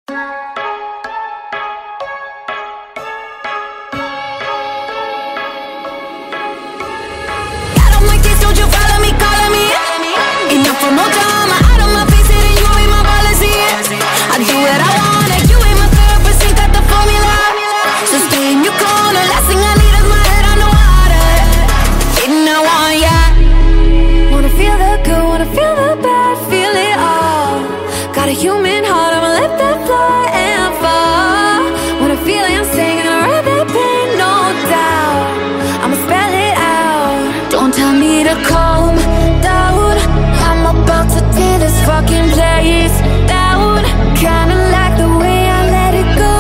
Got on my kids, don't you follow me, calling me. Enough for more drama, out of my face, it ain't you ain't my policy. I do what I want, like you ain't my therapist, ain't got the formula. So stay in your corner, last thing I need is my head on the water. Didn't I want ya? Wanna feel the good, wanna feel the bad, feel it all. Got a human heart, I'ma let that fly and fall. When I feel it, I'm singing, I read that pain, no doubt. I'ma spell it out. Don't tell me to calm down, I'm about to tear this fucking place down. Kinda like the way I let it go.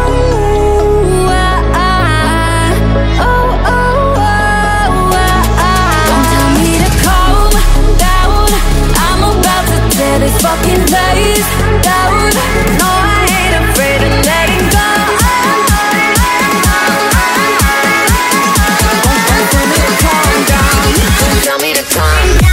Don't tell me to calm down, I'm about to tear this fucking place down. No, I ain't afraid of letting go. Don't tell me to calm down, don't tell me to calm down.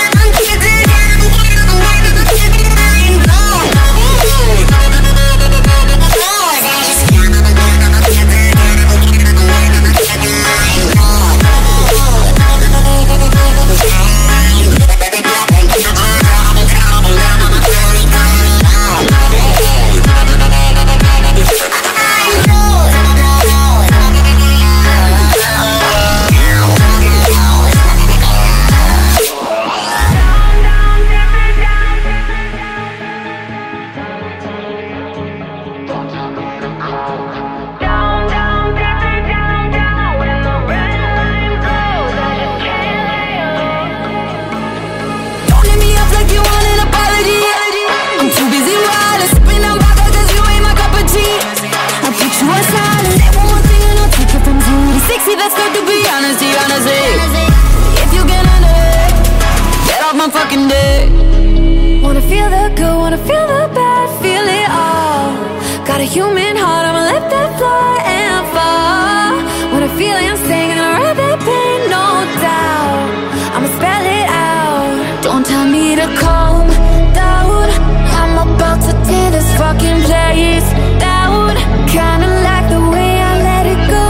That's good to be honest, if you can handle it, get off my fucking dick. Wanna feel the good, wanna feel the bad, feel it all. Got a human heart, I'ma let that fly and fall. When I feel it, I'm singing, I read that pain, no doubt. I'ma spell it out. Don't tell me to calm down, I'm about to tear this fucking place down. Kinda like the way I let it go.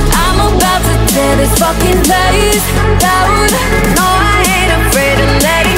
This fucking place down. No, I ain't afraid of letting